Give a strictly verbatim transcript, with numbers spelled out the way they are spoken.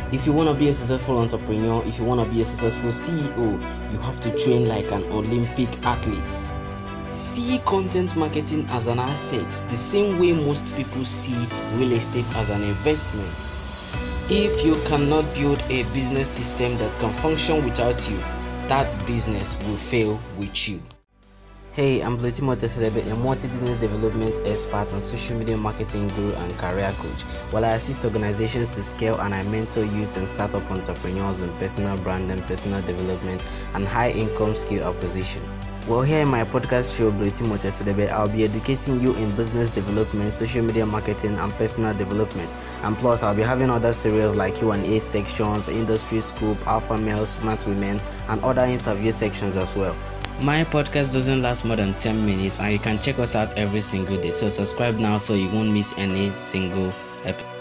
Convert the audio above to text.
If you want to be a successful entrepreneur, if you want to be a successful C E O, you have to train like an Olympic athlete. See content marketing as an asset, the same way most people see real estate as an investment. If you cannot build a business system that can function without you, that business will fail with you. Hey, I'm Bleti Moteselebe, a multi-business development expert and social media marketing guru and career coach. While I assist organizations to scale and I mentor youth and startup entrepreneurs in personal branding, personal development, and high-income skill acquisition. Well, here in my podcast show, Bleti Moteselebe, I'll be educating you in business development, social media marketing, and personal development. And plus, I'll be having other series like Q and A sections, industry scoop, alpha males, smart women, and other interview sections as well. My podcast doesn't last more than ten minutes, and you can check us out every single day. So subscribe now so you won't miss any single episode.